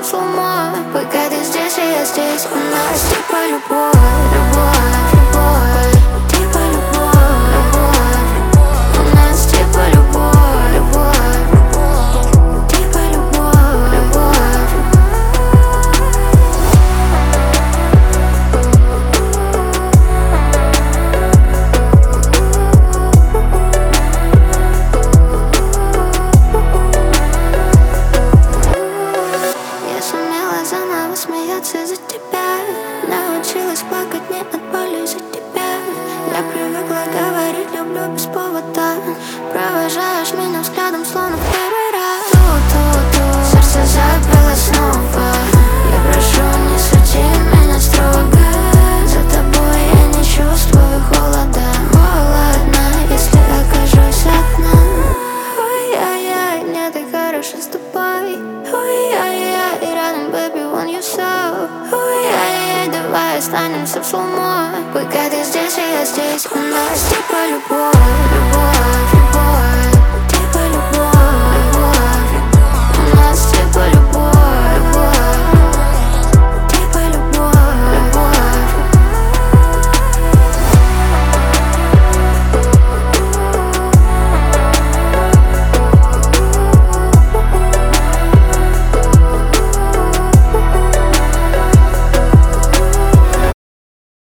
в слоумо. Пока ты здесь, и я здесь, у нас типа любовь, любовь, любовь. Типа любовь, любовь. У нас типа любовь, любовь, любовь. Типа любовь, любовь. Я сумела заново смеяться за тебя. Научилась плакать не от боли за тебя. Я привыкла говорить люблю без повода. Провожаешь меня взглядом, словно в первый раз. Ту-ту-ту, сердце забило снова. Я прошу, не суди меня строго. За тобой я не чувствую холода. Холодно, если окажусь одна. Ой-ай-ай, мне так хорошо с тобой. Ой-ай-ай, рядом, baby, want you so. Ой-ай-ай, давай останемся в слоумо. Пока ты здесь, и я здесь, у нас типа любовь, любовь.